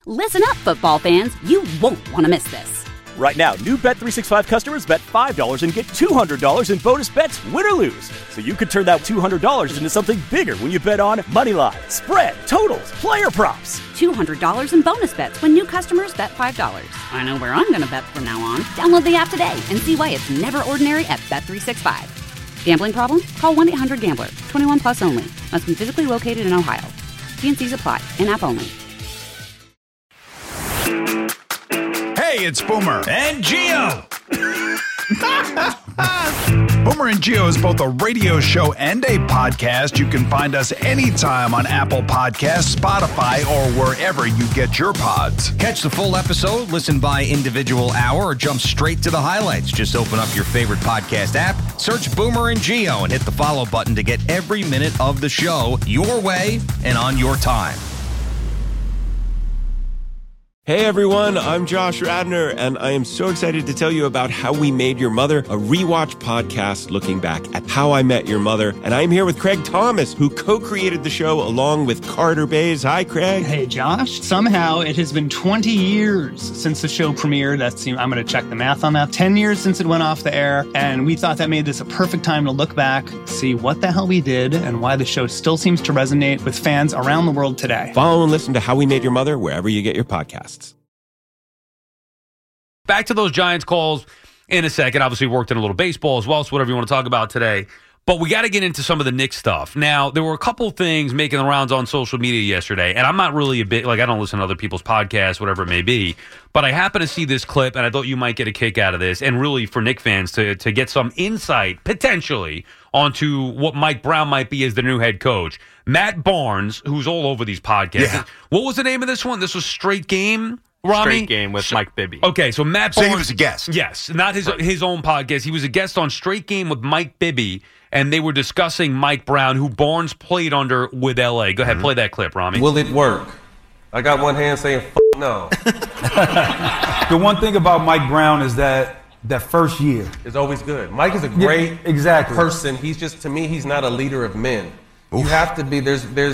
Listen up, football fans. You won't want to miss this. Right now, new Bet365 customers bet $5 and get $200 in bonus bets, win or lose. So you could turn that $200 into something bigger when you bet on money line, spread, totals, player props. $200 in bonus bets when new customers bet $5. I know where I'm going to bet from now on. Download the app today and see why it's never ordinary at Bet365. Gambling problem? Call 1-800-GAMBLER. 21 plus only. Must be physically located in Ohio. T&Cs apply. In-app only. Hey, it's Boomer and Gio. Boomer and Gio is both a radio show and a podcast. You can find us anytime on Apple Podcasts, Spotify, or wherever you get your pods. Catch the full episode, listen by individual hour, or jump straight to the highlights. Just open up your favorite podcast app, search Boomer and Gio, and hit the follow button to get every minute of the show your way and on your time. Hey everyone, I'm Josh Radner, and I am so excited to tell you about How We Made Your Mother, a rewatch podcast looking back at How I Met Your Mother. And I'm here with Craig Thomas, who co-created the show along with Carter Bays. Hi, Craig. Hey, Josh. Somehow it has been 20 years since the show premiered. I'm going to check the math on that. 10 years since it went off the air, and we thought that made this a perfect time to look back, see what the hell we did, and why the show still seems to resonate with fans around the world today. Follow and listen to How We Made Your Mother wherever you get your podcasts. Back to those Giants calls in a second. Obviously worked in a little baseball as well, so whatever you want to talk about today. But we got to get into some of the Knicks stuff. Now, there were a couple things making the rounds on social media yesterday, and I'm not really I don't listen to other people's podcasts, whatever it may be, but I happened to see this clip, and I thought you might get a kick out of this, and really for Knicks fans to get some insight, potentially, onto what Mike Brown might be as the new head coach. Matt Barnes, who's all over these podcasts. Yeah. What was the name of this one? This was Straight Game? Rami? Straight Game with Mike Bibby. Okay, so Matt Barnes. So he was a guest. Yes, not his own podcast. He was a guest on Straight Game with Mike Bibby, and they were discussing Mike Brown, who Barnes played under with L.A. Go ahead, play that clip, Rami. Will it work? I got one hand saying, no. The one thing about Mike Brown is that first year is always good. Mike is a great person. He's just, to me, he's not a leader of men. Oof. You have to be,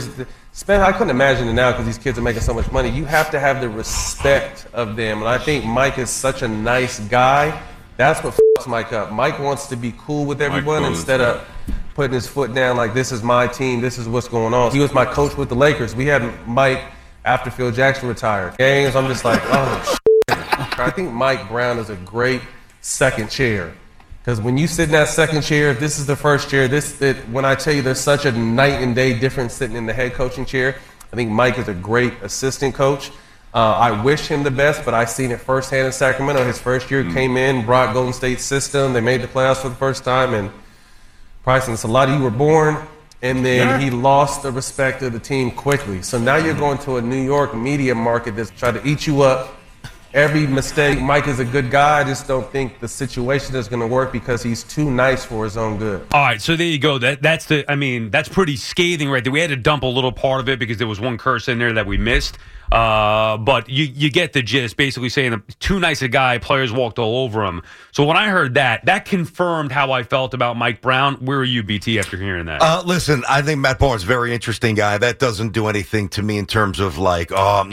I couldn't imagine it now because these kids are making so much money. You have to have the respect of them. And I think Mike is such a nice guy. That's what fucks Mike up. Mike wants to be cool with everyone instead of putting his foot down like, this is my team, this is what's going on. He was my coach with the Lakers. We had Mike after Phil Jackson retired. Games, I'm just like, oh, shit. I think Mike Brown is a great second chair. Because when you sit in that second chair, if this is the first chair, when I tell you there's such a night and day difference sitting in the head coaching chair, I think Mike is a great assistant coach. I wish him the best, but I seen it firsthand in Sacramento. His first year came in, brought Golden State's system. They made the playoffs for the first time, and probably since a lot of you were born, and then he lost the respect of the team quickly. So now you're going to a New York media market that's trying to eat you up. Every mistake, Mike is a good guy. I just don't think the situation is going to work because he's too nice for his own good. All right, so there you go. That's pretty scathing right there. We had to dump a little part of it because there was one curse in there that we missed. But you get the gist, basically saying too nice a guy, players walked all over him. So when I heard that confirmed how I felt about Mike Brown. Where are you, BT, after hearing that? Listen, I think Matt Barnes is a very interesting guy. That doesn't do anything to me in terms of I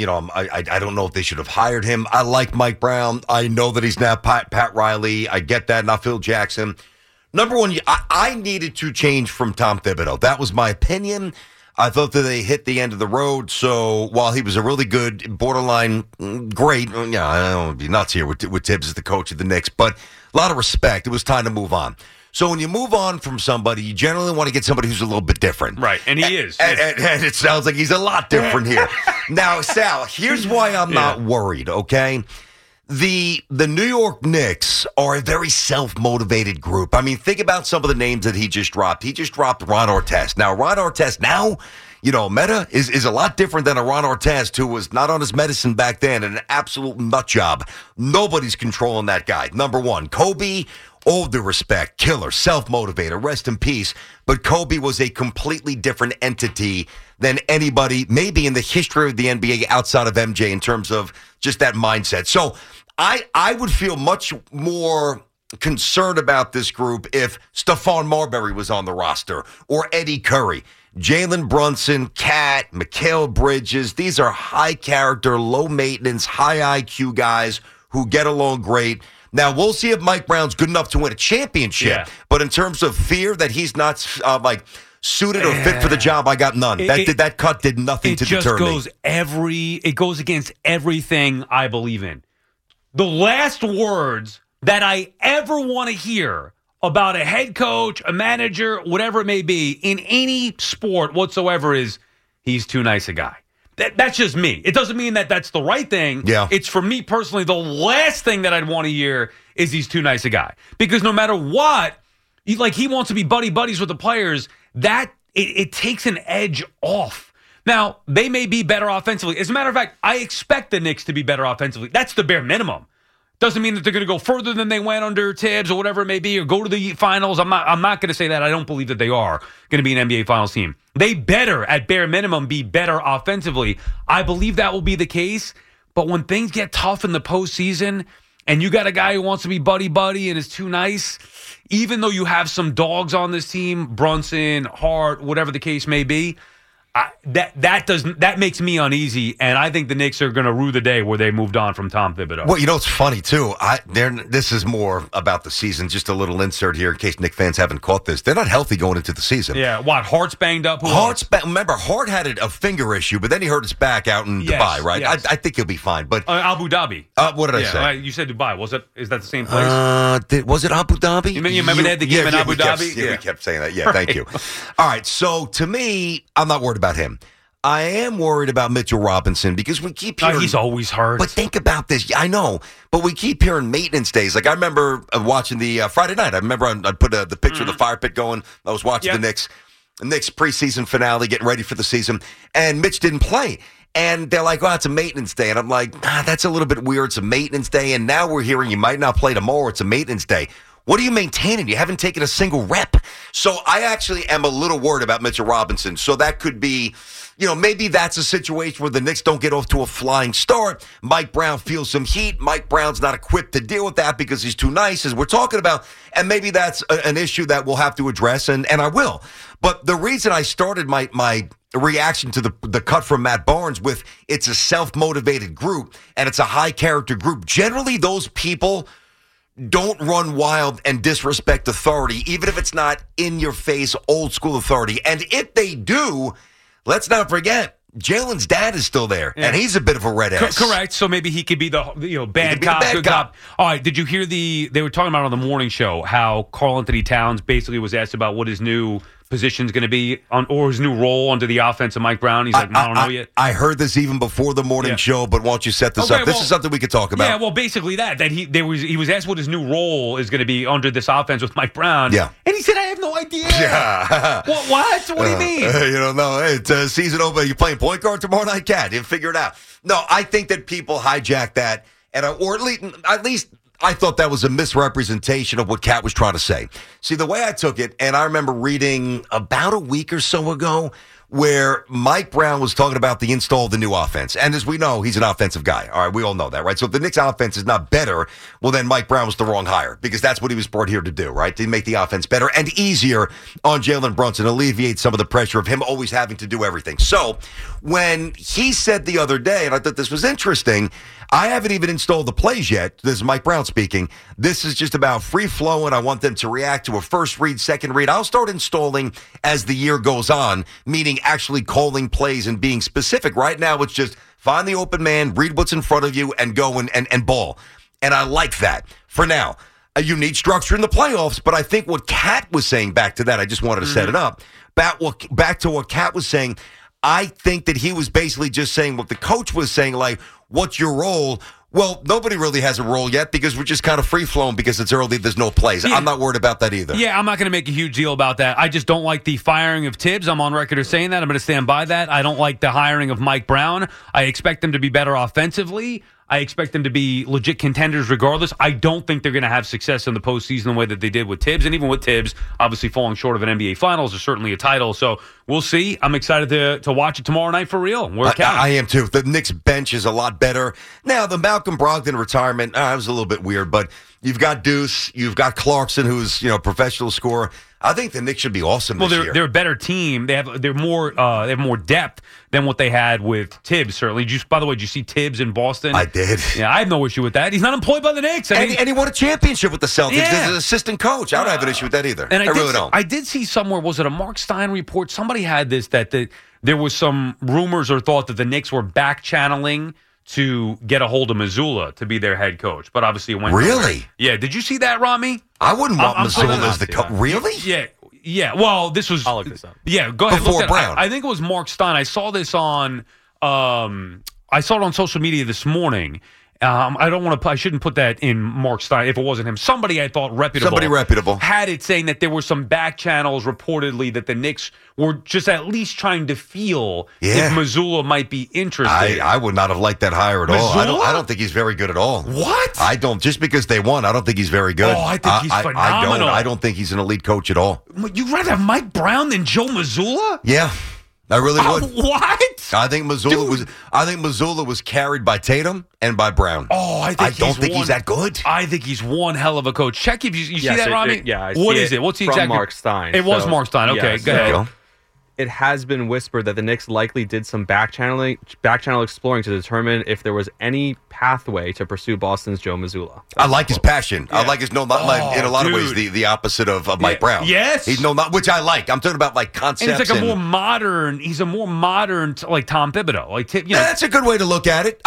don't know if they should have hired him. I like Mike Brown. I know that he's now Pat Riley. I get that, not Phil Jackson. Number one, I needed to change from Tom Thibodeau. That was my opinion. I thought that they hit the end of the road. So while he was a really good, borderline great, I don't want to be nuts here with Tibbs as the coach of the Knicks, but a lot of respect. It was time to move on. So when you move on from somebody, you generally want to get somebody who's a little bit different. Right, and he is. And it sounds like he's a lot different here. Now, Sal, here's why I'm not worried, okay? The New York Knicks are a very self-motivated group. I mean, think about some of the names that he just dropped. He just dropped Ron Artest. Now, Ron Artest Meta is a lot different than a Ron Artest who was not on his medicine back then and an absolute nut job. Nobody's controlling that guy. Number one, Kobe, all due respect, killer, self-motivator, rest in peace. But Kobe was a completely different entity than anybody, maybe in the history of the NBA outside of MJ in terms of just that mindset. So I would feel much more concerned about this group if Stephon Marbury was on the roster or Eddie Curry. Jalen Brunson, Cat, Mikal Bridges, these are high character, low maintenance, high IQ guys who get along great. Now, we'll see if Mike Brown's good enough to win a championship. But in terms of fear that he's not suited or fit for the job, I got none. That cut did nothing to deter me. It goes against everything I believe in. The last words that I ever want to hear about a head coach, a manager, whatever it may be, in any sport whatsoever is, he's too nice a guy. That's just me. It doesn't mean that that's the right thing. Yeah. It's for me personally, the last thing that I'd want to hear is he's too nice a guy. Because no matter what, he wants to be buddies with the players, that it takes an edge off. Now, they may be better offensively. As a matter of fact, I expect the Knicks to be better offensively. That's the bare minimum. Doesn't mean that they're going to go further than they went under Tibbs or whatever it may be, or go to the finals. I'm not going to say that. I don't believe that they are going to be an NBA Finals team. They better, at bare minimum, be better offensively. I believe that will be the case. But when things get tough in the postseason, and you got a guy who wants to be buddy and is too nice, even though you have some dogs on this team, Brunson, Hart, whatever the case may be, that makes me uneasy, and I think the Knicks are going to rue the day where they moved on from Tom Thibodeau. Well, it's funny, too. This is more about the season. Just a little insert here in case Knicks fans haven't caught this. They're not healthy going into the season. Yeah, what, Hart's banged up? Remember, Hart had a finger issue, but then he hurt his back out in Dubai, right? Yes. I think he'll be fine. But Abu Dhabi. What did I say? You said Dubai. Is that the same place? Was it Abu Dhabi? You remember they had the game in Abu Dhabi? We kept saying that. Yeah, thank you. All right, so to me, I'm not worried about him. I am worried about Mitchell Robinson because we keep hearing... he's always hurt. But think about this. I know, but we keep hearing maintenance days. Like, I remember watching the Friday night. I remember I put the picture of the fire pit going. I was watching the Knicks preseason finale, getting ready for the season, and Mitch didn't play. And they're like, it's a maintenance day. And I'm like, that's a little bit weird. It's a maintenance day. And now we're hearing you might not play tomorrow. It's a maintenance day. What are you maintaining? You haven't taken a single rep. So I actually am a little worried about Mitchell Robinson. So that could be... maybe that's a situation where the Knicks don't get off to a flying start. Mike Brown feels some heat. Mike Brown's not equipped to deal with that because he's too nice, as we're talking about. And maybe that's an issue that we'll have to address, and I will. But the reason I started my reaction to the cut from Matt Barnes with it's a self-motivated group and it's a high-character group. Generally, those people don't run wild and disrespect authority, even if it's not in-your-face, old-school authority. And if they do... Let's not forget, Jalen's dad is still there, and he's a bit of a red ass. Correct. So maybe he could be the bad cop, good cop. All right. Did you hear they were talking about on the morning show how Karl Anthony Towns basically was asked about what his new position's going to be or his new role under the offense of Mike Brown? He's like, I don't know yet. I heard this even before the morning show, but why don't you set this up? This is something we could talk about. Yeah, well, basically that he was asked what his new role is going to be under this offense with Mike Brown. Yeah. And he said, I have no idea. Yeah. What do you mean? You don't know. Hey, it's season over. You playing point guard tomorrow night, Cat? You figure it out. No, I think that people hijack that, or at least I thought that was a misrepresentation of what Cat was trying to say. See, the way I took it, and I remember reading about a week or so ago where Mike Brown was talking about the install of the new offense. And as we know, he's an offensive guy. All right, we all know that, right? So if the Knicks offense is not better, well, then Mike Brown was the wrong hire because that's what he was brought here to do, right? To make the offense better and easier on Jalen Brunson, alleviate some of the pressure of him always having to do everything. So when he said the other day, and I thought this was interesting, I haven't even installed the plays yet. This is Mike Brown speaking. This is just about free flowing. I want them to react to a first read, second read. I'll start installing as the year goes on, meaning actually calling plays and being specific. Right now, it's just find the open man, read what's in front of you, and go and ball. And I like that for now. You need structure in the playoffs, but I think what Cat was saying back to that, I just wanted to set it up. Back to what Cat was saying, I think that he was basically just saying what the coach was saying, like, what's your role? Well, nobody really has a role yet because we're just kind of free-flowing because it's early. There's no plays. Yeah. I'm not worried about that either. Yeah, I'm not going to make a huge deal about that. I just don't like the firing of Tibbs. I'm on record as saying that. I'm going to stand by that. I don't like the hiring of Mike Brown. I expect them to be better offensively. I expect them to be legit contenders regardless. I don't think they're going to have success in the postseason the way that they did with Tibbs. And even with Tibbs, obviously falling short of an NBA Finals or certainly a title. So we'll see. I'm excited to watch it tomorrow night for real. I am too. The Knicks bench is a lot better. Now, the Malcolm Brogdon retirement, it was a little bit weird, but You've got Deuce. You've got Clarkson, who's a professional scorer. I think the Knicks should be awesome this year. They're a better team. They have more depth than what they had with Tibbs. Certainly. By the way, did you see Tibbs in Boston? I did. Yeah, I have no issue with that. He's not employed by the Knicks. And he won a championship with the Celtics as an assistant coach. I don't have an issue with that either. And I really don't. I did see somewhere, was it a Mark Stein report? Somebody had this that there was some rumors or thought that the Knicks were back channeling to get a hold of Mazzulla to be their head coach, but obviously it went really nowhere. Yeah, did you see that, Rami? I wouldn't want Mazzulla as the coach. Really? Yeah. Well, this was. I'll look this up. Yeah, go ahead. Before Brown. I think it was Mark Stein. I saw this on. I saw it on social media this morning. I don't want to. I shouldn't put that in Mark Stein if it wasn't him. Somebody I thought reputable. Somebody reputable had it saying that there were some back channels reportedly that the Knicks were just at least trying to feel if Mazzulla might be interested. I would not have liked that hire at all. Mazzulla? I don't think he's very good at all. What? I don't. Just because they won, I don't think he's very good. Oh, I think he's phenomenal. I don't think he's an elite coach at all. You'd rather have Mike Brown than Joe Mazzulla? Yeah. I really would. What? I think Mazzulla was carried by Tatum and by Brown. Oh, I don't think he's that good. I think he's one hell of a coach. Check if you see that, Rami. I what see is it? What's the from exact Mark Stein? It was Mark Stein. Okay, go ahead. It has been whispered that the Knicks likely did some back channel exploring to determine if there was any pathway to pursue Boston's Joe Mazzulla. I like his passion. Yeah. I like his in a lot of ways the opposite of Mike Brown. Yes, he's which I like. I'm talking about like concepts. And it's like a more modern. He's a more modern like Tom Thibodeau. That's a good way to look at it.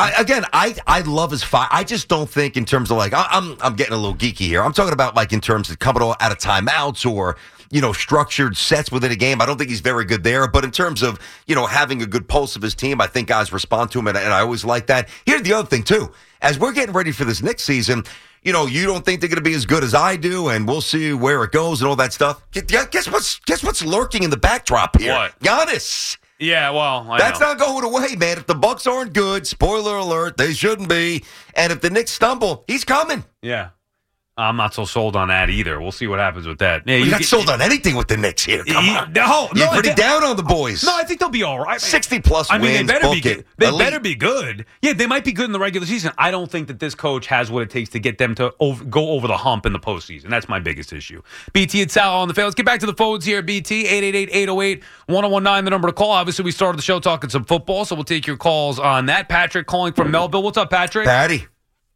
I love his fire. I just don't think in terms of like I'm getting a little geeky here. I'm talking about like in terms of coming out of timeouts or structured sets within a game. I don't think he's very good there. But in terms of, having a good pulse of his team, I think guys respond to him, and I always like that. Here's the other thing, too. As we're getting ready for this next season, you don't think they're going to be as good as I do, and we'll see where it goes and all that stuff. Guess what's lurking in the backdrop here? What? Giannis. Yeah, well, that's not going away, man. If the Bucks aren't good, spoiler alert, they shouldn't be. And if the Knicks stumble, he's coming. Yeah. I'm not so sold on that either. We'll see what happens with that. Yeah, you're not sold on anything with the Knicks here. Come on. No, you're pretty down on the boys. No, I think they'll be all right. 60-plus wins. They better be good. They better be good. Yeah, they might be good in the regular season. I don't think that this coach has what it takes to get them to go over the hump in the postseason. That's my biggest issue. BT and Sal on the field. Let's get back to the phones here. BT, 888-808-1019, the number to call. Obviously, we started the show talking some football, so we'll take your calls on that. Patrick calling from Melville. What's up, Patrick? Patty.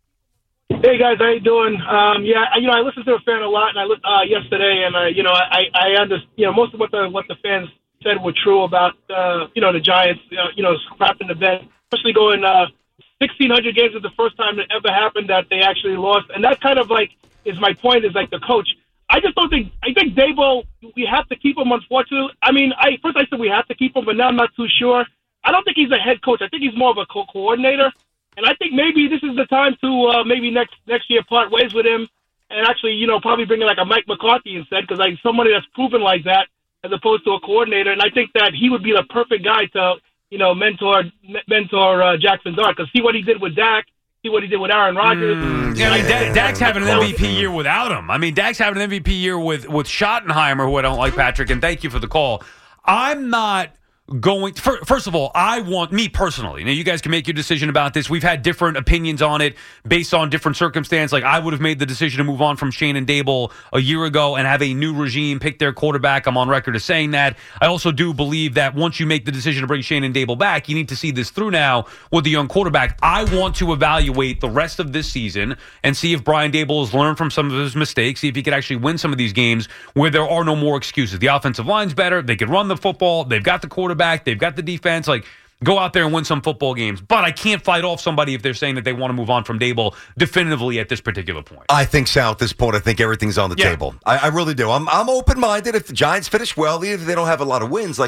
Hey guys, how you doing? I listened to a fan a lot, and I yesterday, and I understand. Most of what the fans said were true about the Giants, scrapping the bed, especially going 1,600 games is the first time it ever happened that they actually lost, and that kind of like is my point. Is like the coach. I just don't think. I think Daboll, we have to keep him. Unfortunately, I mean, first I said we have to keep him, but now I'm not too sure. I don't think he's a head coach. I think he's more of a coordinator. And I think maybe this is the time to maybe next year part ways with him and actually, probably bring in like a Mike McCarthy instead, because like somebody that's proven like that as opposed to a coordinator. And I think that he would be the perfect guy to, mentor Jackson Dart, because see what he did with Dak, see what he did with Aaron Rodgers. Dak's having an MVP year without him. I mean, Dak's having an MVP year with Schottenheimer, who I don't like, Patrick, and thank you for the call. I'm not going first of all, I want me personally. Now, you guys can make your decision about this. We've had different opinions on it based on different circumstances. Like, I would have made the decision to move on from Shane and Daboll a year ago and have a new regime pick their quarterback. I'm on record as saying that. I also do believe that once you make the decision to bring Shane and Daboll back, you need to see this through now with the young quarterback. I want to evaluate the rest of this season and see if Brian Daboll has learned from some of his mistakes, see if he could actually win some of these games where there are no more excuses. The offensive line's better. They can run the football. They've got the quarterback. They've got the defense. Like, go out there and win some football games. But I can't fight off somebody if they're saying that they want to move on from Daboll definitively at this particular point. I think, Sal, at this point, I think everything's on the table. I really do. I'm open-minded. If the Giants finish well, even if they don't have a lot of wins,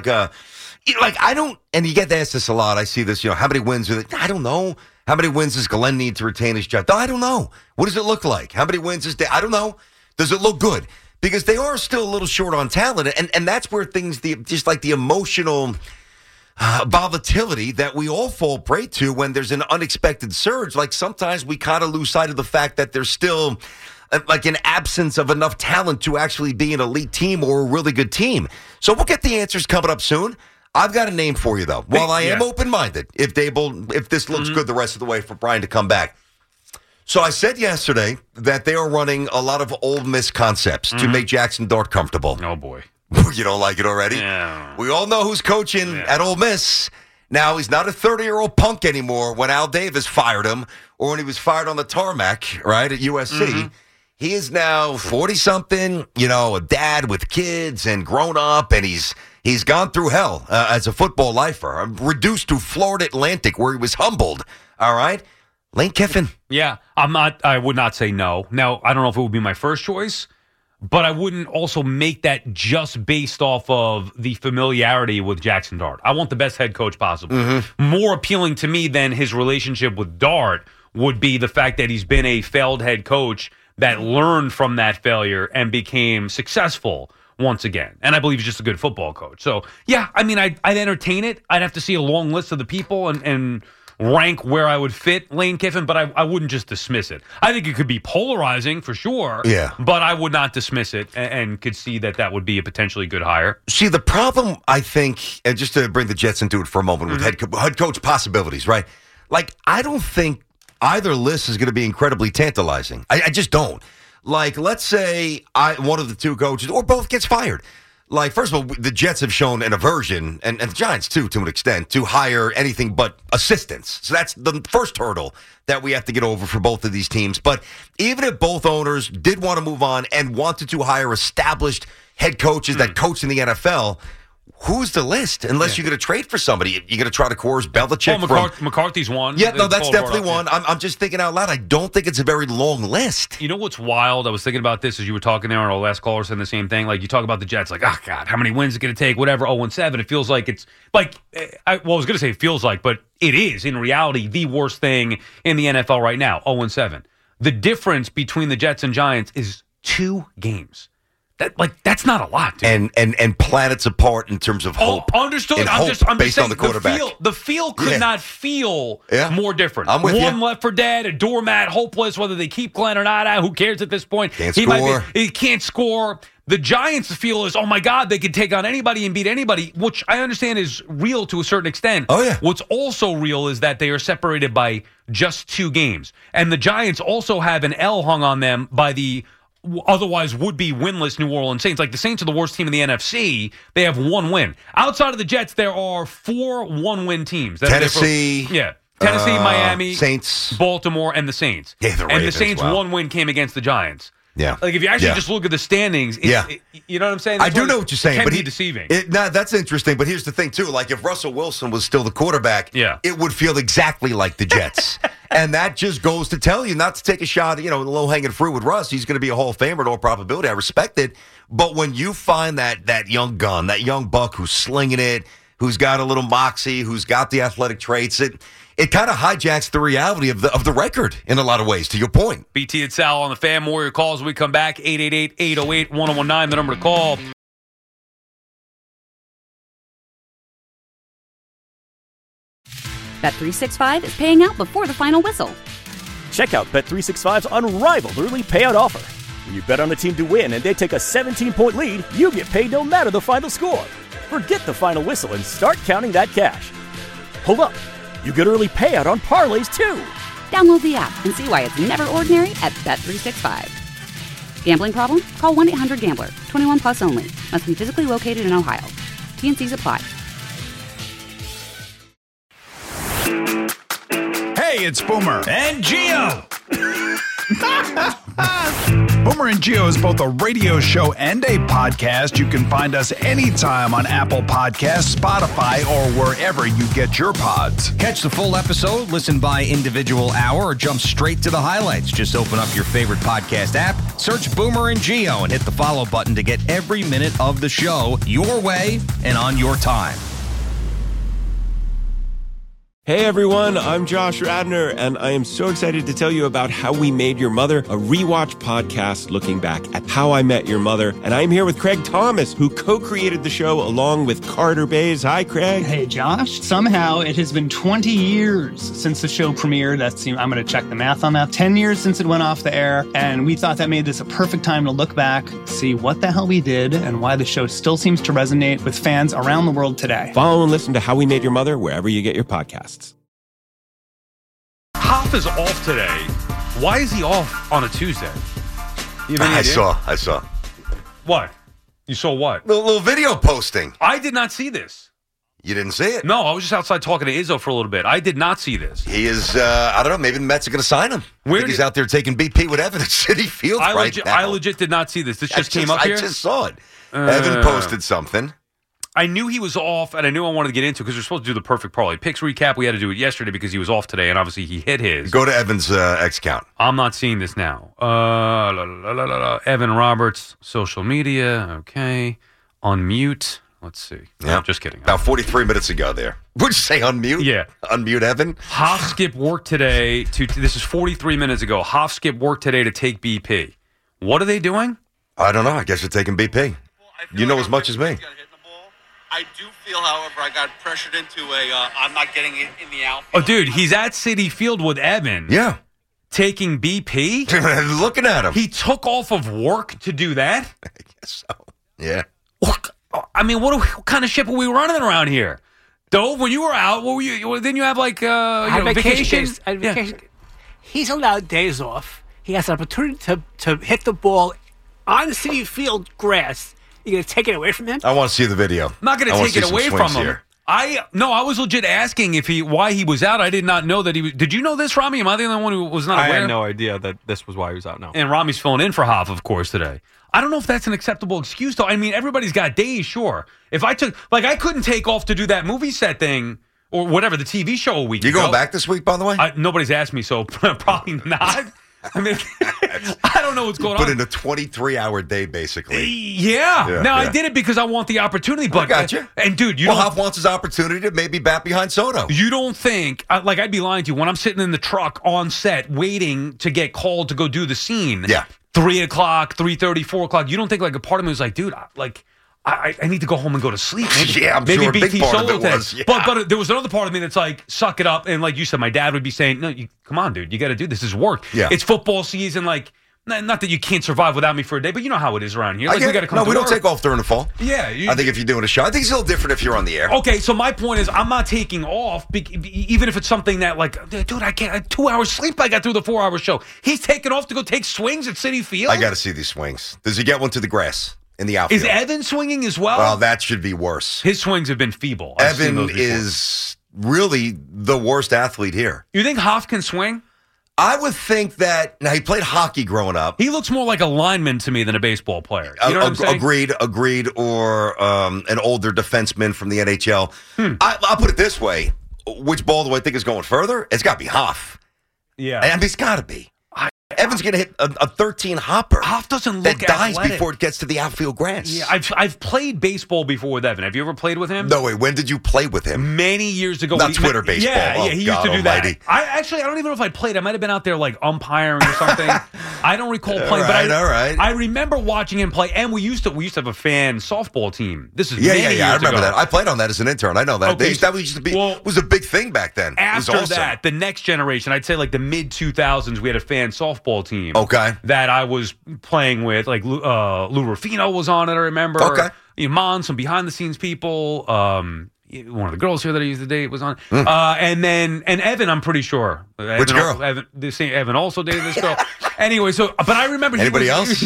I don't, and you get asked this a lot. I see this, how many wins are they? I don't know. How many wins does Glenn need to retain his job? I don't know. What does it look like? How many wins is I don't know. Does it look good? Because they are still a little short on talent, and that's where things, just like the emotional volatility that we all fall prey to when there's an unexpected surge. Like, sometimes we kind of lose sight of the fact that there's still like an absence of enough talent to actually be an elite team or a really good team. So we'll get the answers coming up soon. I've got a name for you, though. While I am open-minded, if this looks good the rest of the way for Brian to come back, So I said yesterday that they are running a lot of Ole Miss concepts to make Jackson Dart comfortable. Oh, boy. You don't like it already? Yeah. We all know who's coaching at Ole Miss. Now, he's not a 30-year-old punk anymore when Al Davis fired him or when he was fired on the tarmac, right, at USC. He is now 40-something, a dad with kids and grown up, and he's gone through hell as a football lifer. Reduced to Florida Atlantic, where he was humbled, all right? Lane Kiffin. Yeah, I would not say no. Now, I don't know if it would be my first choice, but I wouldn't also make that just based off of the familiarity with Jackson Dart. I want the best head coach possible. More appealing to me than his relationship with Dart would be the fact that he's been a failed head coach that learned from that failure and became successful once again. And I believe he's just a good football coach. So, yeah, I mean, I'd entertain it. I'd have to see a long list of the people and rank where I would fit Lane Kiffin, but I wouldn't just dismiss it. I think it could be polarizing for sure, but I would not dismiss it and could see that would be a potentially good hire. See, the problem, I think, and just to bring the Jets into it for a moment with head coach possibilities, right? Like, I don't think either list is going to be incredibly tantalizing. I just don't. Like, let's say one of the two coaches or both gets fired. Like, first of all, the Jets have shown an aversion, and the Giants, too, to an extent, to hire anything but assistants. So that's the first hurdle that we have to get over for both of these teams. But even if both owners did want to move on and wanted to hire established head coaches that coach in the NFL, who's the list? Unless you're going to trade for somebody. You're going to try to coerce Belichick. McCarthy's one. Yeah, no, that's definitely one. I'm just thinking out loud. I don't think it's a very long list. You know what's wild? I was thinking about this as you were talking there, and our last caller said the same thing. Like, you talk about the Jets, like, oh, God, how many wins is it going to take? Whatever, 0-7. It feels like it's like, I was going to say it feels like, but it is, in reality, the worst thing in the NFL right now, 0-7. The difference between the Jets and Giants is 2 games. That's not a lot, dude. And planets apart in terms of hope. Oh, understood. I'm just based saying on the quarterback. The feel could not feel more different. I'm with One you. left for dead, a doormat, hopeless, whether they keep Glenn or not. Who cares at this point? Can't score. He can't score. The Giants feel is, oh, my God, they could take on anybody and beat anybody, which I understand is real to a certain extent. Oh, yeah. What's also real is that they are separated by just 2 games. And the Giants also have an L hung on them by the otherwise would-be winless New Orleans Saints. Like, the Saints are the worst team in the NFC. They have 1 win. Outside of the Jets, there are 4 one-win teams. Tennessee. Tennessee, Miami, Saints, Baltimore, and the Saints. Yeah, the Ravens, and the Saints' wow. 1 win came against the Giants. Yeah. Like, if you actually just look at the standings, you know what I'm saying? I do know what you're saying. It can but be deceiving. That's interesting, but here's the thing, too. Like, if Russell Wilson was still the quarterback, it would feel exactly like the Jets. And that just goes to tell you not to take a shot, the low-hanging fruit with Russ. He's going to be a Hall of Famer in all probability. I respect it. But when you find that young gun, that young buck who's slinging it, who's got a little moxie, who's got the athletic traits, it kind of hijacks the reality of the record in a lot of ways, to your point. BT and Sal on the Fan. More your calls when we come back. 888-808-1019, the number to call. Bet365 is paying out before the final whistle. Check out Bet365's unrivaled early payout offer. When you bet on a team to win and they take a 17-point lead, you get paid no matter the final score. Forget the final whistle and start counting that cash. Hold up. You get early payout on parlays, too. Download the app and see why it's never ordinary at Bet365. Gambling problem? Call 1-800-GAMBLER. 21 plus only. Must be physically located in Ohio. T&Cs apply. Hey, it's Boomer and Gio. Boomer and Gio is both a radio show and a podcast. You can find us anytime on Apple Podcasts, Spotify, or wherever you get your pods. Catch the full episode, listen by individual hour, or jump straight to the highlights. Just open up your favorite podcast app, search Boomer and Gio, and hit the follow button to get every minute of the show your way and on your time. Hey everyone, I'm Josh Radner, and I am so excited to tell you about How We Made Your Mother, a rewatch podcast looking back at How I Met Your Mother. And I'm here with Craig Thomas, who co-created the show along with Carter Bays. Hi, Craig. Hey, Josh. Somehow it has been 20 years since the show premiered. I'm going to check the math on that. 10 years since it went off the air, and we thought that made this a perfect time to look back, see what the hell we did, and why the show still seems to resonate with fans around the world today. Follow and listen to How We Made Your Mother wherever you get your podcasts. Hop is off today. Why is he off on a Tuesday? You have any idea? I saw. What? You saw what? Little video posting. I did not see this. You didn't see it? No, I was just outside talking to Izzo for a little bit. I did not see this. He is, I don't know, maybe the Mets are going to sign him. I think he's out there taking BP with Evan at Citi Field now. I legit did not see this. This just came up here? I just saw it. Evan posted something. I knew he was off, and I knew I wanted to get into it because we're supposed to do the perfect parlay picks recap. We had to do it yesterday because he was off today, and obviously he hit his. Go to Evan's X account. I'm not seeing this now. Evan Roberts, social media. Okay. Unmute. Let's see. Yeah. No, just kidding. About 43 minutes ago there. Would you say unmute? Yeah. Unmute Evan? Hoff skipped work today. This is 43 minutes ago. Hoff skipped work today to take BP. What are they doing? I don't know. I guess you're taking BP. You know as much as me. I do feel, however, I got pressured into I'm not getting it in the outfield. Oh, dude, he's at Citi Field with Evan. Yeah. Taking BP? Looking at him. He took off of work to do that? I guess so. Yeah. I mean, what kind of ship are we running around here? Dove, when you were out, what were you? Didn't you have like vacation? Vacation. He's allowed days off. He has an opportunity to hit the ball on the Citi Field grass. You're going to take it away from him? I want to see the video. I'm not going to take it away from him. I was legit asking why he was out. I did not know that he was. Did you know this, Rami? Am I the only one who was not aware? I had no idea that this was why he was out now. And Rami's filling in for Hoff, of course, today. I don't know if that's an acceptable excuse, though. I mean, everybody's got days, sure. If I took, I couldn't take off to do that movie set thing or whatever, the TV show a week ago. You going back this week, by the way? Nobody's asked me, so probably not. I mean, I don't know what's going on. Put in a 23-hour day, basically. Yeah. I did it because I want the opportunity. But I got you. And, dude, Hoff wants his opportunity to maybe bat behind Soto. You don't think, I'd be lying to you, when I'm sitting in the truck on set waiting to get called to go do the scene. Yeah. 3 o'clock, 3:30, 4 o'clock. You don't think a part of me was like, dude, I need to go home and go to sleep. Maybe, I'm maybe sure a BT big part Solo of it was. Yeah. But there was another part of me that's like, suck it up. And like you said, my dad would be saying, no, come on, dude, you got to do this. This is work. Yeah. It's football season. Like, not that you can't survive without me for a day, but you know how it is around here. Like, we got to come to we don't work. take off during the fall. Yeah. I think if you're doing a show, I think it's a little different if you're on the air. Okay, so my point is I'm not taking off, even if it's something that, like, dude, I can't, 2 hours sleep I got through the 4-hour show. He's taking off to go take swings at Citi Field? I got to see these swings. Does he get one to the grass in the outfield? Is Evan swinging as well? Well, that should be worse. His swings have been feeble. Evan is really the worst athlete here. You think Hoff can swing? I would think that. Now, he played hockey growing up. He looks more like a lineman to me than a baseball player. You know what I'm saying? Agreed. Or an older defenseman from the NHL. I'll put it this way. Which ball do I think is going further? It's got to be Hoff. Yeah. I mean, it's got to be. Evan's going to hit a 13 hopper. Hoff doesn't look that dies athletic before it gets to the outfield grass. Yeah, I've played baseball before with Evan. Have you ever played with him? No, wait. When did you play with him? Many years ago. Not Twitter baseball. Yeah, he used to do almighty. that. I don't even know if I played. I might have been out there like umpiring or something. I don't recall playing, but I remember watching him play. And we used to have a fan softball team. This is many years I remember ago. that. I played on that as an intern. I know that. Okay, that used to be was a big thing back then. After it was awesome. that, the next generation, I'd say like the mid 2000s, we had a fan softball team. Okay. That I was playing with, like Lou Rufino was on it. I remember. Okay. Mon, some behind the scenes people. One of the girls here that I used to date was on. And Evan, I'm pretty sure. Which girl? Evan also dated this girl. Anyway, but I remember. Anybody else?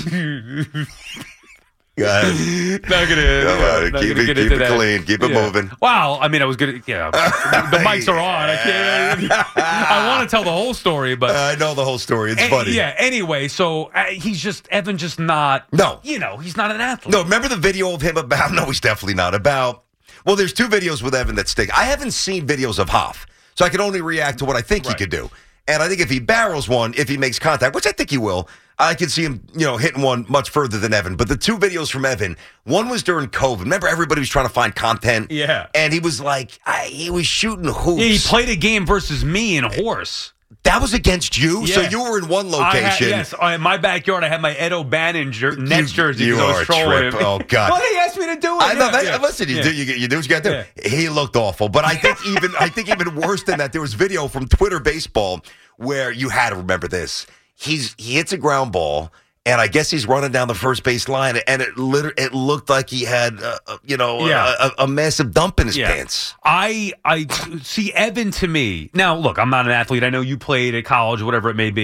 Go ahead. Not gonna keep it clean. Keep it moving. Wow. I mean, I was good. Yeah. The mics are on. I can't. I want to tell the whole story, but I know the whole story. It's funny. Yeah. Anyway, so Evan just not. No. He's not an athlete. No. Remember the video of him about? No, he's definitely not about. Well, there's 2 videos with Evan that stick. I haven't seen videos of Hoff, so I can only react to what I think he could do. And I think if he barrels one, if he makes contact, which I think he will, I can see him, hitting one much further than Evan. But the 2 videos from Evan, one was during COVID. Remember, everybody was trying to find content. Yeah. And he was like, he was shooting hoops. Yeah, he played a game versus me in horse. That was against you? Yeah. So you were in one location. Yes, in my backyard, I had my Ed O'Bannon Nets jersey. You are a trip. Oh, God. Well, they asked me to do it. I know. Listen, you do what you got to do. Yeah. He looked awful. But I think even worse than that, there was video from Twitter Baseball where you had to remember this. He hits a ground ball, and I guess he's running down the first base line, and it looked like he had a massive dump in his pants. I see Evan to me. Now, look, I'm not an athlete. I know you played at college, whatever it may be.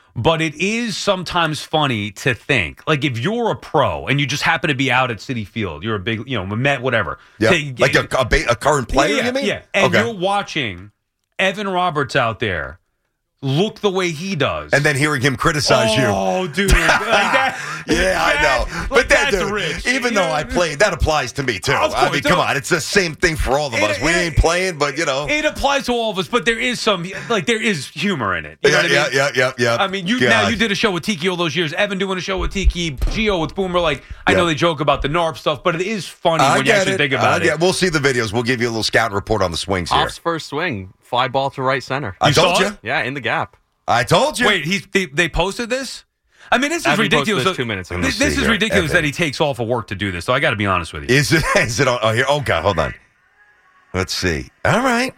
But it is sometimes funny to think, like if you're a pro and you just happen to be out at Citi Field, you're a big, Met, whatever. Yeah, like a current player, you mean? Yeah, and you're watching Evan Roberts out there look the way he does. And then hearing him criticize you. Oh, dude. Like that, I know. But that's dude, rich. Even though I played, that applies to me, too. I mean, come on. It's the same thing for all of us. We ain't playing, but, It applies to all of us, but there is there is humor in it. You know what I mean? Yeah. I mean, you did a show with Tiki all those years. Evan doing a show with Tiki, Gio with Boomer. I know they joke about the NARP stuff, but it is funny when you actually think about it. We'll see the videos. We'll give you a little scouting report on the swings here. Hoff's first swing, fly ball to right center. I told you? Yeah, in the gap. I told you. Wait, they posted this? I mean, this is Evan ridiculous. This 2 minutes ago. This is ridiculous that he takes off of work to do this. So I got to be honest with you. Is it on? Oh, here. Oh, God. Hold on. Let's see. All right.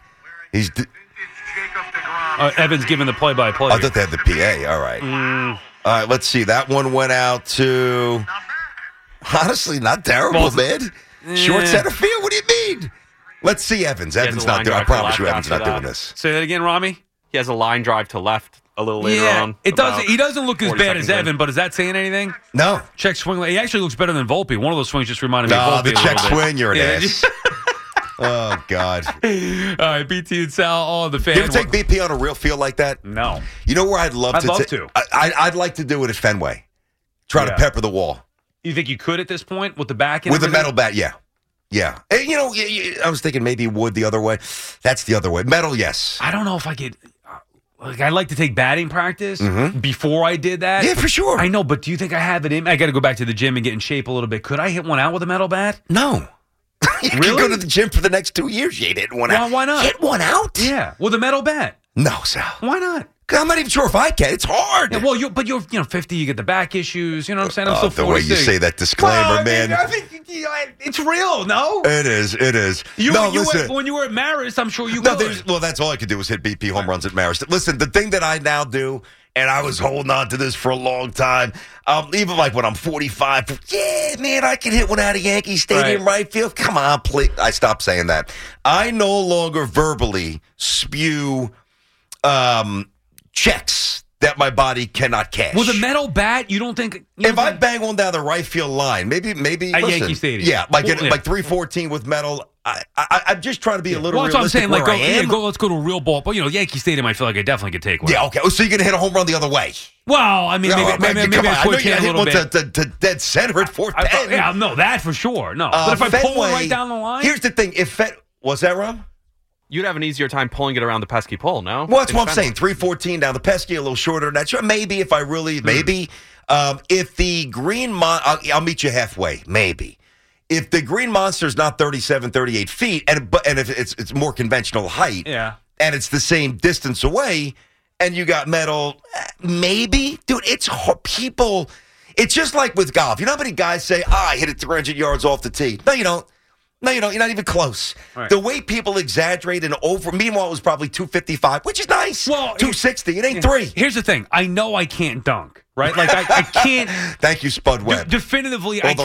Evan's giving the play-by-play. I thought they had the PA. All right. All right. Let's see. That one went out to. Honestly, not terrible, man. Short center field. What do you mean? Let's see Evans. Evans not doing. I promise you, Evans not doing this. Say that again, Rami. He has a line drive to left a little later on. He doesn't look as bad as Evan, but is that saying anything? No. Check swing. He actually looks better than Volpe. One of those swings just reminded me of Volpe. The check swing, you're an ass. Oh, God. All right, BT and Sal, the fans. You ever take BP on a real field like that? No. You know where I'd love to? I'd like to do it at Fenway. Try to pepper the wall. You think you could at this point with the back? With a metal bat, yeah. Yeah. And, I was thinking maybe wood the other way. That's the other way. Metal, yes. I don't know if I could. I'd like to take batting practice before I did that. Yeah, for sure. I know, but do you think I have it in? I got to go back to the gym and get in shape a little bit. Could I hit one out with a metal bat? No. You can go to the gym for the next 2 years. You ain't hitting one out. Why not? Hit one out? Yeah, with a metal bat. No, Sal. Why not? I'm not even sure if I can. It's hard. Yeah, well, you're 50. You get the back issues. You know what I'm saying? I'm still the 46. way you say that disclaimer, man. I think it's real. No, it is. Listen. When you were at Marist, I'm sure you could. Well, that's all I could do was hit BP home runs at Marist. Listen, the thing that I now do, and I was holding on to this for a long time, even when I'm 45, yeah, man, I can hit one out of Yankee Stadium right field. Come on, please. I stopped saying that. I no longer verbally spew checks that my body cannot cash. With a metal bat, you don't think... If I bang one down the right field line, maybe at Yankee Stadium. Yeah, like 314 with metal. I'm just trying to be a little realistic. That's what I'm saying. Let's go to a real ball. But, Yankee Stadium, I feel like I definitely could take one. Yeah, okay. So you're going to hit a home run the other way? Well, I mean, maybe I switch it a little bit. To dead center at 410. Yeah, no, that for sure. No. But if I pull one right down the line... Here's the thing. Was that wrong? You'd have an easier time pulling it around the pesky pole, no? Well, that's what I'm saying. 314 down the pesky, a little shorter than that. Sure, maybe if I really, maybe. If the green, I'll meet you halfway, maybe. If the Green Monster's not 37, 38 feet, and if it's more conventional height, and it's the same distance away, and you got metal, maybe. Dude, it's people, it's just like with golf. You know how many guys say, I hit it 300 yards off the tee? No, you don't. No, you don't. You're not even close. Right. The way people exaggerate and meanwhile, it was probably 255, which is nice. Well, 260. It ain't 3. Here's the thing. I know I can't dunk, right? Like, I can't. Thank you, Spud Webb. Definitively, I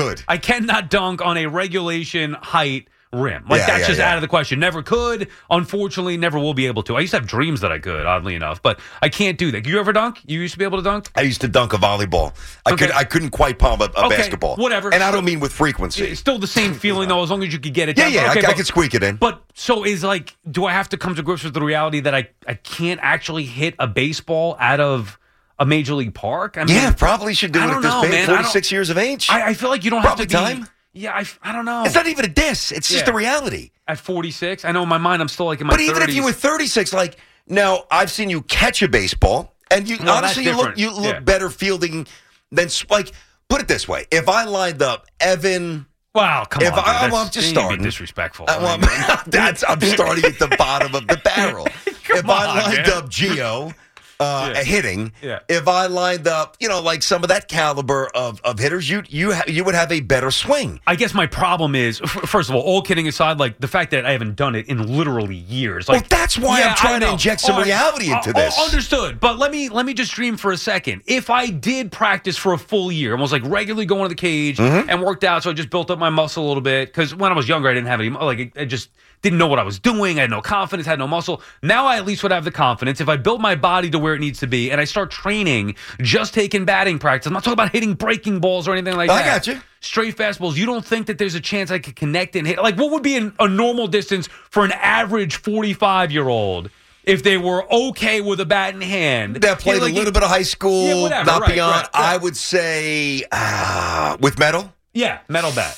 cannot dunk on a regulation height rim. That's just out of the question. Never could. Unfortunately, never will be able to. I used to have dreams that I could, oddly enough, but I can't do that. You ever dunk? You used to be able to dunk? I used to dunk a volleyball. I couldn't quite palm a basketball. Whatever. And I don't mean with frequency. It's still the same feeling, though, as long as you could get it down. Yeah, I could squeak it in. But so do I have to come to grips with the reality that I paint actually hit a baseball out of a major league park? I mean, probably should do it at this big, 46 years of age. I feel like you don't have to be... Time. Yeah, I don't know. It's not even a diss. It's just the reality. At 46, I know in my mind I'm still like in my 30s. But even if you were 36, now I've seen you catch a baseball, and honestly you look better fielding than put it this way: if I lined up Evan. Wow, come on! I'm just starting. Disrespectful. I'm starting at the bottom of the barrel. If I lined up Gio. Hitting. Yeah. If I lined up, some of that caliber of hitters, you would have a better swing. I guess my problem is, first of all kidding aside, the fact that I haven't done it in literally years. Well, that's why I'm trying to inject some reality into this. Understood. But let me just dream for a second. If I did practice for a full year and was regularly going to the cage and worked out, so I just built up my muscle a little bit, because when I was younger, I didn't have any, I just didn't know what I was doing. I had no confidence, had no muscle. Now I at least would have the confidence. If I build my body to where it needs to be and I start training, just taking batting practice, I'm not talking about hitting breaking balls or anything like that. I got you. Straight fastballs. You don't think that there's a chance I could connect and hit? Like, what would be a normal distance for an average 45-year-old if they were okay with a bat in hand? That played a little bit of high school, whatever, not right, beyond. right. I would say with metal? Yeah, metal bat.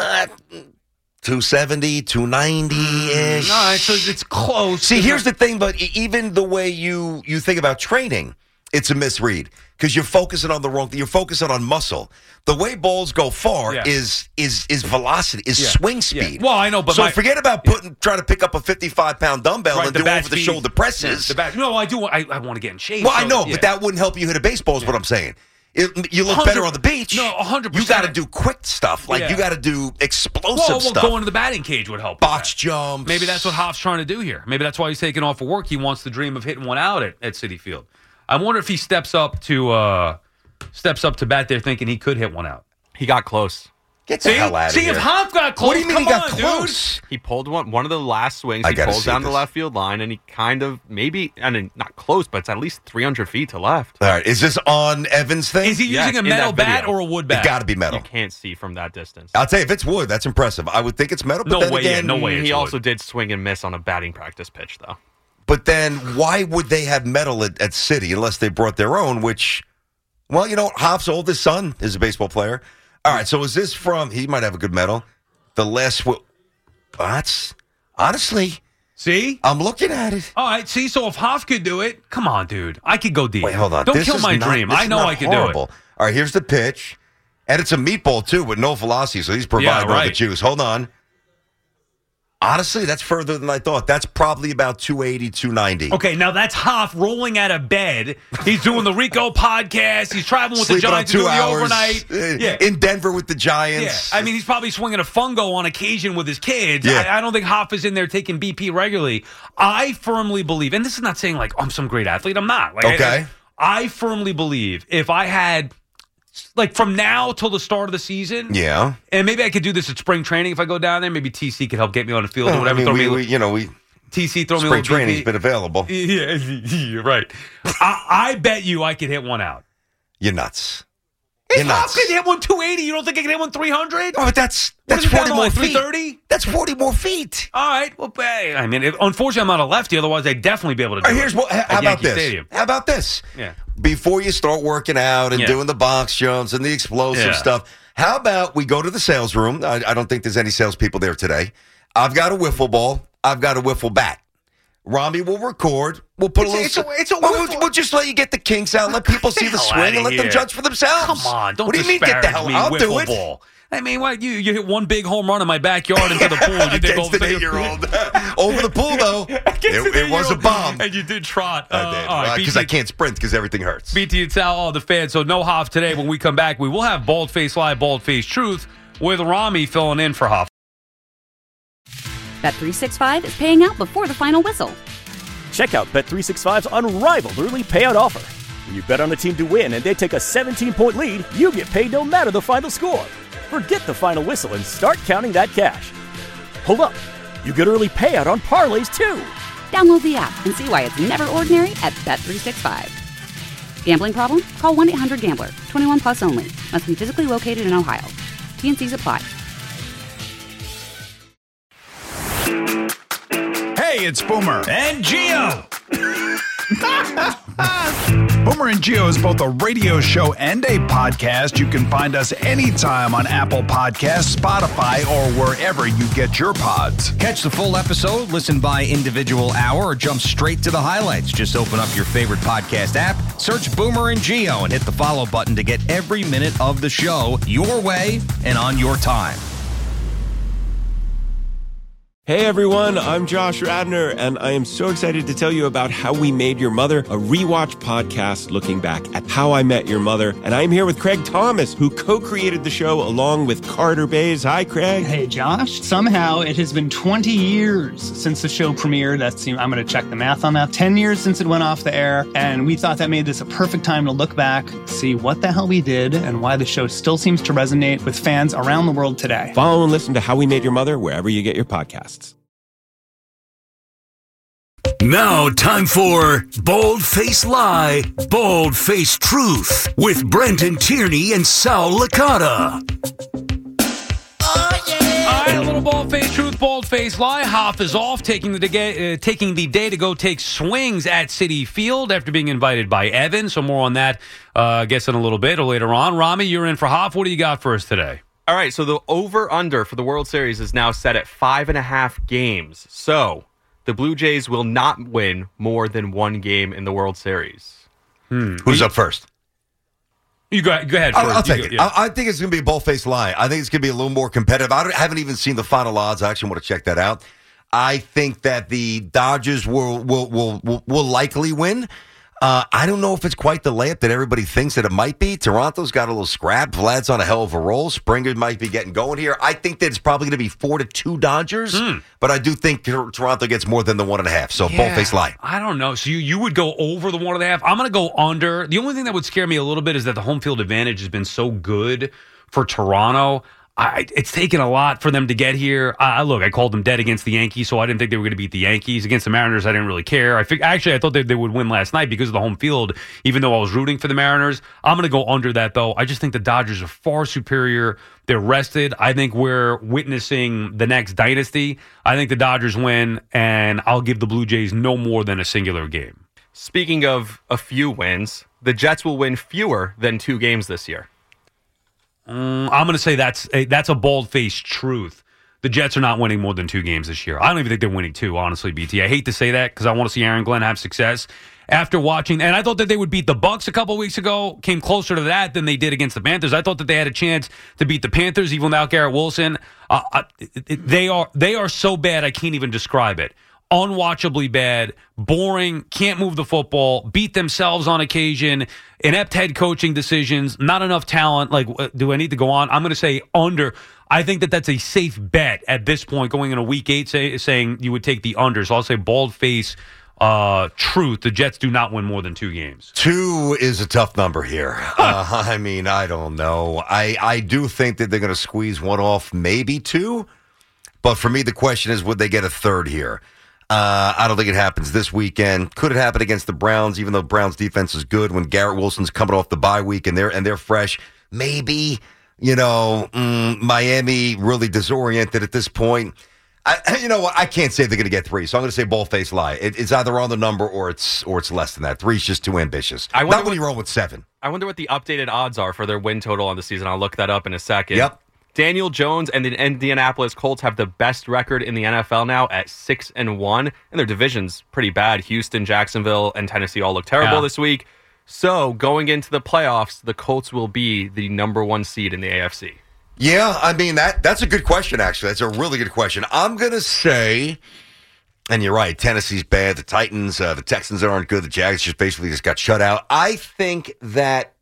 270, 290-ish. All right, so it's close. See, here's the thing, but even the way you think about training, it's a misread because you're focusing on the wrong thing. You're focusing on muscle. The way balls go far is velocity, is swing speed. Well, I know, but so forget about trying to pick up a 55-pound dumbbell and do over-the-shoulder presses. No, I do. I want to get in shape. Well, I know, but that wouldn't help you hit a baseball is what I'm saying. You look better on the beach. No, 100%. You got to do quick stuff. Like, you got to do explosive stuff. Going to the batting cage would help. Box jumps. Maybe that's what Hoff's trying to do here. Maybe that's why he's taking off of work. He wants to dream of hitting one out at Citi Field. I wonder if he steps up to bat there thinking he could hit one out. He got close. Get the hell out of here. See, if Hoff got close, what do you mean he got close? He pulled one of the last swings. He pulled down the left field line, and he kind of not close, but it's at least 300 feet to left. All right. Is this on Evans' thing? Is he using a metal bat or a wood bat? It got to be metal. You can't see from that distance. I'll tell you, if it's wood, that's impressive. I would think it's metal, but no way. He also did swing and miss on a batting practice pitch, though. But then why would they have metal at Citi unless they brought their own, which, well, Hoff's oldest son is a baseball player. All right, so is this from, he might have a good medal, the last, that's, honestly, see? I'm looking at it. All right, see, so if Hoff could do it, come on, dude. I could go deep. Wait, hold on. Don't kill my dream. I know I could do it. All right, here's the pitch. And it's a meatball, too, with no velocity, so he's providing all the juice. Hold on. Honestly, that's further than I thought. That's probably about 280, 290. Okay, now that's Hoff rolling out of bed. He's doing the Rico podcast. He's traveling with Sleeping the Giants on 2 doing hours, the overnight. In Denver with the Giants. Yeah. I mean, he's probably swinging a fungo on occasion with his kids. Yeah. I don't think Hoff is in there taking BP regularly. I firmly believe, and this is not saying like I'm some great athlete. I'm not. Like, okay. I firmly believe if I had, like, from now till the start of the season. Yeah. And maybe I could do this at spring training if I go down there. Maybe TC could help get me on the field or whatever. I mean, TC throw me a spring little training's BP. been available. Yeah, you're right. I bet you I could hit one out. You're nuts. If I could hit one 280, you don't think I can hit one 300? Oh, but that's 40 more feet. 330? That's 40 more feet. All right. Well, I mean, unfortunately, I'm not a lefty. Otherwise, I'd definitely be able to do it. How about this? Stadium. How about this? Yeah. Before you start working out and doing the box jumps and the explosive stuff, how about we go to the sales room? I don't think there's any salespeople there today. I've got a wiffle ball. I've got a wiffle bat. Rami will record. We'll put we'll just let you get the kinks out, let people see the swing, and let them judge for themselves. Come on, don't What do you mean get the hell out? I'll do it. Ball. I mean, what you hit one big home run in my backyard into the pool. You Against an 8-year-old. Over the pool, though, it was a bomb. And you did trot. I did, because I can't sprint because everything hurts. BT and Sal, all the fans. So no Hoff today. When we come back, we will have Bald Face Live, Bald Face Truth with Rami filling in for Hoff. Bet365 is paying out before the final whistle. Check out Bet365's unrivaled early payout offer. When you bet on a team to win and they take a 17-point lead, you get paid no matter the final score. Forget the final whistle and start counting that cash. Hold up. You get early payout on parlays, too. Download the app and see why it's never ordinary at Bet365. Gambling problem? Call 1-800-GAMBLER. 21 plus only. Must be physically located in Ohio. T&Cs apply. Hey, it's Boomer and Gio. Boomer and Gio is both a radio show and a podcast. You can find us anytime on Apple Podcasts, Spotify, or wherever you get your pods. Catch the full episode, listen by individual hour, or jump straight to the highlights. Just open up your favorite podcast app, search Boomer and Gio, and hit the follow button to get every minute of the show your way and on your time. Hey everyone, I'm Josh Radner, and I am so excited to tell you about How We Made Your Mother, a rewatch podcast looking back at How I Met Your Mother. And I'm here with Craig Thomas, who co-created the show along with Carter Bays. Hi, Craig. Hey, Josh. Somehow it has been 20 years since the show premiered. I'm going to check the math on that. 10 years since it went off the air, and we thought that made this a perfect time to look back, see what the hell we did, and why the show still seems to resonate with fans around the world today. Follow and listen to How We Made Your Mother wherever you get your podcasts. Now, time for Bald Face Lie, Bald Face Truth with Brenton Tierney and Sal Licata. All right, a little bald face truth, bald face lie. Hoff is off, taking the day to go take swings at Citi Field after being invited by Evan. So more on that, I guess, in a little bit or later on. Rami, you're in for Hoff. What do you got for us today? All right, so the over-under for the World Series is now set at 5.5 games. So the Blue Jays will not win more than one game in the World Series. Who's up first? You go ahead. I'll take it. Yeah. I think it's going to be a bold-faced lie. I think it's going to be a little more competitive. I haven't even seen the final odds. I actually want to check that out. I think that the Dodgers will likely win. I don't know if it's quite the layup that everybody thinks that it might be. Toronto's got a little scrap. Vlad's on a hell of a roll. Springer might be getting going here. I think that it's probably going to be 4-2 Dodgers, but I do think Toronto gets more than the 1.5. So bold-faced lie. I don't know. So you would go over the 1.5. I'm going to go under. The only thing that would scare me a little bit is that the home field advantage has been so good for Toronto. It's taken a lot for them to get here. Look, I called them dead against the Yankees, so I didn't think they were going to beat the Yankees. Against the Mariners, I didn't really care. I thought they would win last night because of the home field, even though I was rooting for the Mariners. I'm going to go under that, though. I just think the Dodgers are far superior. They're rested. I think we're witnessing the next dynasty. I think the Dodgers win, and I'll give the Blue Jays no more than a singular game. Speaking of a few wins, the Jets will win fewer than 2 games this year. I'm going to say that's a bald-faced truth. The Jets are not winning more than 2 games this year. I don't even think they're winning 2, honestly, BT. I hate to say that because I want to see Aaron Glenn have success. After watching, and I thought that they would beat the Bucks a couple weeks ago, came closer to that than they did against the Panthers. I thought that they had a chance to beat the Panthers even without Garrett Wilson. They are so bad I can't even describe it. Unwatchably bad, boring, can't move the football, beat themselves on occasion, inept head coaching decisions, not enough talent. Like, do I need to go on? I'm going to say under. I think that that's a safe bet at this point going into week 8, saying you would take the under. So I'll say bald face truth. The Jets do not win more than 2 games. 2 is a tough number here. I mean, I don't know. I do think that they're going to squeeze one off, maybe 2. But for me, the question is, would they get a third here? I don't think it happens this weekend. Could it happen against the Browns, even though Browns defense is good when Garrett Wilson's coming off the bye week and they're fresh? Maybe, Miami really disoriented at this point. You know what? I can't say they're going to get 3, so I'm going to say ball-faced lie. It's either on the number or it's less than that. 3 is just too ambitious. Not when you roll with 7. I wonder what the updated odds are for their win total on the season. I'll look that up in a second. Yep. Daniel Jones and the Indianapolis Colts have the best record in the NFL now at 6-1, and their division's pretty bad. Houston, Jacksonville, and Tennessee all look terrible this week. So going into the playoffs, the Colts will be the number 1 seed in the AFC. Yeah, I mean, that's a good question, actually. That's a really good question. I'm going to say, and you're right, Tennessee's bad. The Titans, the Texans aren't good. The Jags just got shut out. I think that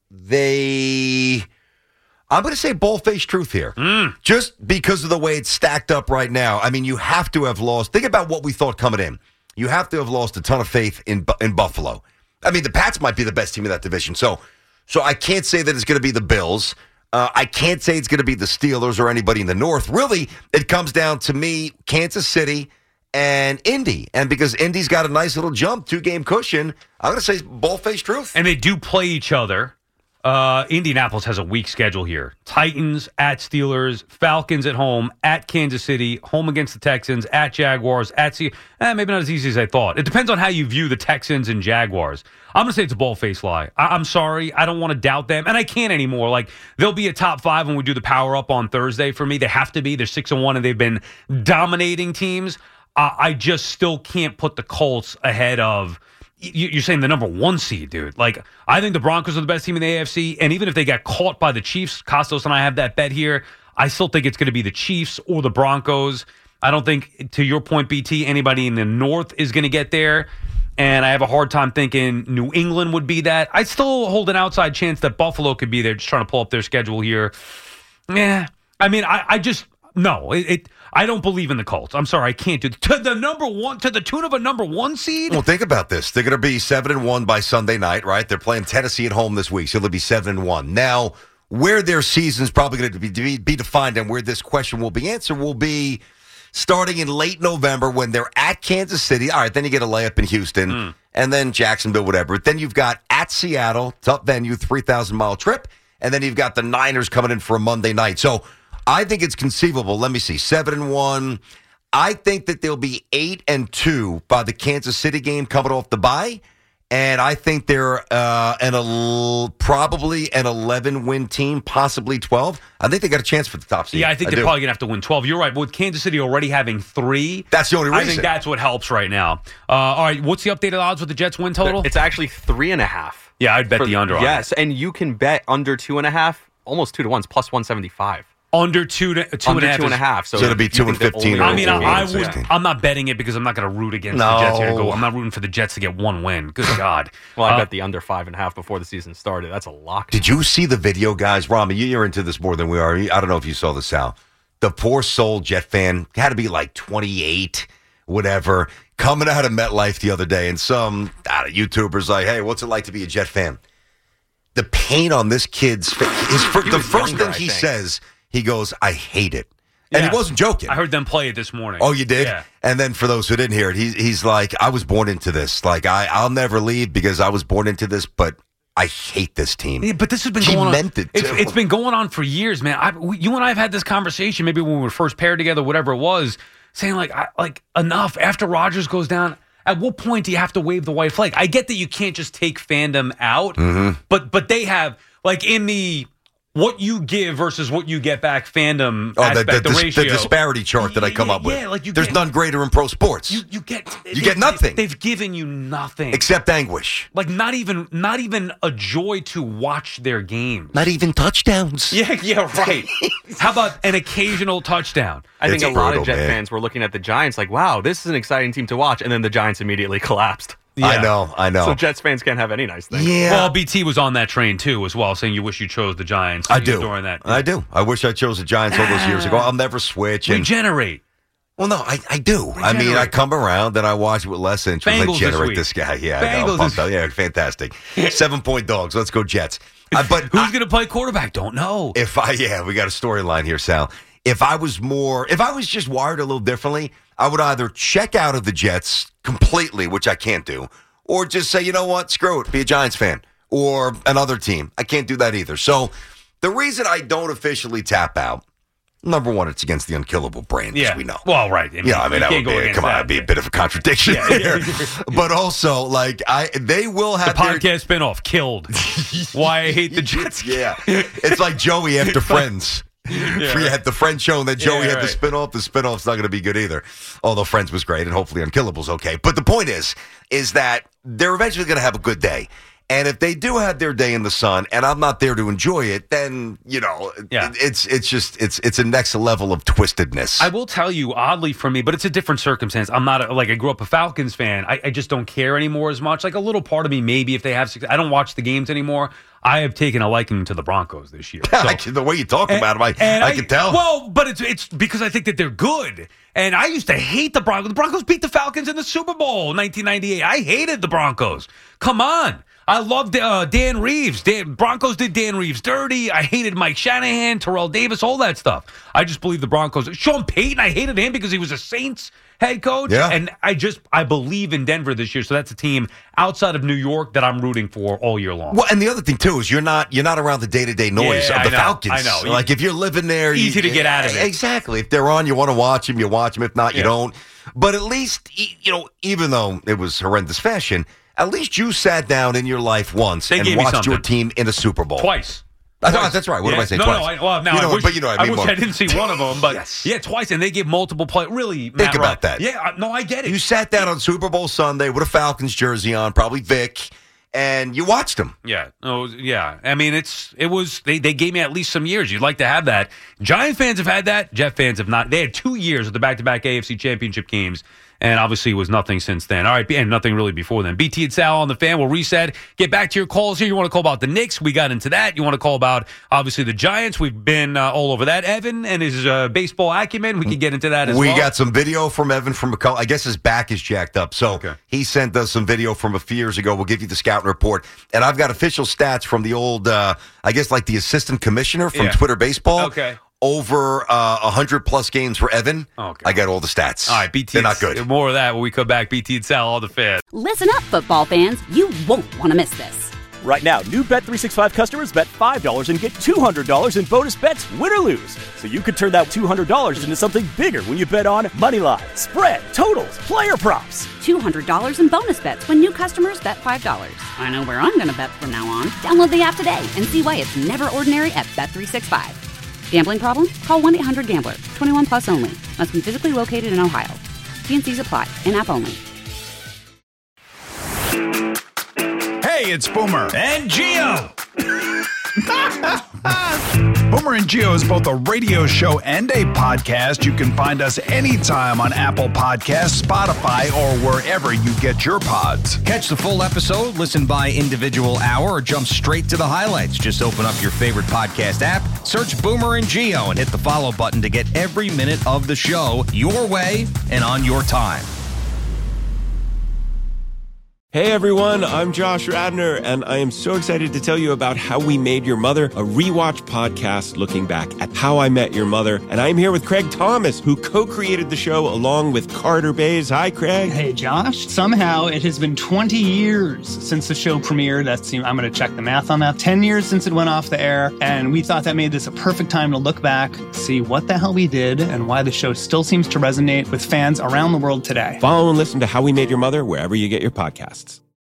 I'm going to say bald-faced truth here. Just because of the way it's stacked up right now. I mean, you have to have lost. Think about what we thought coming in. You have to have lost a ton of faith in Buffalo. I mean, the Pats might be the best team in that division. So I can't say that it's going to be the Bills. I can't say it's going to be the Steelers or anybody in the North. Really, it comes down to me, Kansas City, and Indy. And because Indy's got a nice little jump, 2-game cushion, I'm going to say bald-faced truth. And they do play each other. Indianapolis has a weak schedule here. Titans at Steelers, Falcons at home, at Kansas City, home against the Texans, at Jaguars, at maybe not as easy as I thought. It depends on how you view the Texans and Jaguars. I'm going to say it's a bald-faced lie. I'm sorry. I don't want to doubt them, and I can't anymore. Like, they'll be a top 5 when we do the power-up on Thursday for me. They have to be. They're 6-1, and they've been dominating teams. I just still can't put the Colts ahead of... You're saying the number 1 seed, dude. Like, I think the Broncos are the best team in the AFC, and even if they got caught by the Chiefs, Costos and I have that bet here, I still think it's going to be the Chiefs or the Broncos. I don't think, to your point, BT, anybody in the North is going to get there, and I have a hard time thinking New England would be that. I still hold an outside chance that Buffalo could be there, just trying to pull up their schedule here. Yeah, I mean, I just... No, I don't believe in the Colts. I'm sorry, I can't do it. To the tune of a number 1 seed? Well, think about this. They're going to be 7-1 by Sunday night, right? They're playing Tennessee at home this week, so they'll be 7-1. Now, where their season's probably going to be defined and where this question will be answered will be, starting in late November when they're at Kansas City. All right, then you get a layup in Houston, and then Jacksonville, whatever. Then you've got at Seattle, tough venue, 3,000-mile trip, and then you've got the Niners coming in for a Monday night. So I think it's conceivable. Let me see, 7-1. I think that they'll be 8-2 by the Kansas City game coming off the bye. And I think they're probably an 11-win team, possibly 12. I think they got a chance for the top seed. Yeah, I think they're probably going to have to win 12. You're right. But with Kansas City already having 3, that's the only reason. I think that's what helps right now. All right, what's the updated odds with the Jets win total? It's actually 3.5. Yeah, I'd bet the under on Yes, and you can bet under 2.5, almost 2 to 1, plus 175. Under 2.5. So it'll be 2-15. I mean, I'm not betting it because I'm not going to root against the Jets here to go. I'm not rooting for the Jets to get 1 win. Good God. Well, I bet the under 5.5 before the season started. That's a lock. Did you see the video, guys? Rami, you're into this more than we are. I don't know if you saw this, Sal. The poor soul Jet fan had to be like 28, whatever, coming out of MetLife the other day, and some YouTubers like, hey, what's it like to be a Jet fan? The pain on this kid's face. The first thing he says, he goes, I hate it. And he wasn't joking. I heard them play it this morning. Oh, you did? Yeah. And then for those who didn't hear it, he's like, I was born into this. Like, I'll never leave because I was born into this, but I hate this team. Yeah, but this has been going on. It's been going on for years, man. You and I have had this conversation maybe when we were first paired together, whatever it was, saying like enough. After Rodgers goes down, at what point do you have to wave the white flag? I get that you can't just take fandom out, but they have, like, in the what you give versus what you get back fandom aspect, the ratio. The disparity chart that I come up with. Yeah, like there's none greater in pro sports. You get nothing. They've given you nothing. Except anguish. Like not even a joy to watch their games. Not even touchdowns. Yeah, right. How about an occasional touchdown? I think a lot of Jet fans were looking at the Giants like, wow, this is an exciting team to watch. And then the Giants immediately collapsed. Yeah. I know. So Jets fans can't have any nice things. Yeah. Well, BT was on that train too, as well, saying you wish you chose the Giants. I do. During that, I do. I wish I chose the Giants all those years ago. I'll never switch. Regenerate. Well, no, I do. I mean, I come around and I watch it with less interest. Bengals Generate this guy. Yeah, Bengals I know. Yeah, fantastic. 7-point dogs. Let's go Jets. But who's going to play quarterback? Don't know. We got a storyline here, Sal. If I was just wired a little differently, I would either check out of the Jets completely, which I can't do, or just say, you know what, screw it, be a Giants fan or another team. I can't do that either. So the reason I don't officially tap out, number one, it's against the unkillable brand, as we know. Well, right. I mean, that would be a bit of a contradiction here. But also, like, they will have the podcast spinoff killed. Why I hate the Jets. Yeah, it's like Joey after Friends. You had the Friends show, and then Joey had the spinoff. The spinoff's not going to be good either. Although Friends was great, and hopefully Unkillable's okay. But the point is that they're eventually going to have a good day. And if they do have their day in the sun, and I'm not there to enjoy it, then it's a next level of twistedness. I will tell you, oddly for me, but it's a different circumstance. I'm not I grew up a Falcons fan. I just don't care anymore as much. Like a little part of me, maybe if they have success, I don't watch the games anymore. I have taken a liking to the Broncos this year. So, the way you talk about them, I can tell. Well, but it's because I think that they're good. And I used to hate the Broncos. The Broncos beat the Falcons in the Super Bowl in 1998. I hated the Broncos. Come on. I loved Dan Reeves. Broncos did Dan Reeves dirty. I hated Mike Shanahan, Terrell Davis, all that stuff. I just believe the Broncos. Sean Payton, I hated him because he was a Saints head coach. Yeah. And I believe in Denver this year. So that's a team outside of New York that I'm rooting for all year long. Well, and the other thing, too, is you're not around the day-to-day noise of the Falcons. I know. Like, if you're living there... Easy to get out of it. Exactly. If they're on, you want to watch them, you watch them. If not, you don't. But at least, even though it was horrendous fashion, at least you sat down in your life once and watched your team in a Super Bowl. Twice. That's right. What am I saying? Twice. I wish I didn't see one of them, but twice, and they gave multiple play. Really, think about that. Yeah, I get it. You sat down on Super Bowl Sunday with a Falcons jersey on, probably Vic, and you watched them. Yeah. Oh, yeah. I mean, they gave me at least some years. You'd like to have that. Giant fans have had that. Jet fans have not. They had 2 years of the back-to-back AFC Championship games. And obviously it was nothing since then. All right, and nothing really before then. BT and Sal on the Fan will reset. Get back to your calls here. You want to call about the Knicks? We got into that. You want to call about, obviously, the Giants? We've been all over that. Evan and his baseball acumen. We can get into that as well. We got some video from Evan from McCullough. I guess his back is jacked up. So he sent us some video from a few years ago. We'll give you the scouting report. And I've got official stats from the old, the assistant commissioner from Twitter Baseball. Okay. over 100-plus games for Evan. Okay. I got all the stats. All right, BT. They're not good. More of that when we come back. BT and Sal, all the fans. Listen up, football fans. You won't want to miss this. Right now, new Bet365 customers bet $5 and get $200 in bonus bets, win or lose. So you could turn that $200 into something bigger when you bet on moneyline, spread, totals, player props. $200 in bonus bets when new customers bet $5. I know where I'm going to bet from now on. Download the app today and see why it's never ordinary at Bet365. Gambling problem? Call 1-800-GAMBLER. 21 plus only. Must be physically located in Ohio. T&Cs apply. In-app only. Hey, it's Boomer And Gio. Boomer and Gio is both a radio show and a podcast. You can find us anytime on Apple Podcasts, Spotify, or wherever you get your pods. Catch the full episode, listen by individual hour, or jump straight to the highlights. Just open up your favorite podcast app, search Boomer and Gio, and hit the follow button to get every minute of the show your way and on your time. Hey everyone, I'm Josh Radner, and I am so excited to tell you about How We Made Your Mother, a rewatch podcast looking back at How I Met Your Mother. And I'm here with Craig Thomas, who co-created the show along with Carter Bays. Hi, Craig. Hey, Josh. Somehow it has been 20 years since the show premiered. I'm going to check the math on that. 10 years since it went off the air, and we thought that made this a perfect time to look back, see what the hell we did, and why the show still seems to resonate with fans around the world today. Follow and listen to How We Made Your Mother wherever you get your podcasts.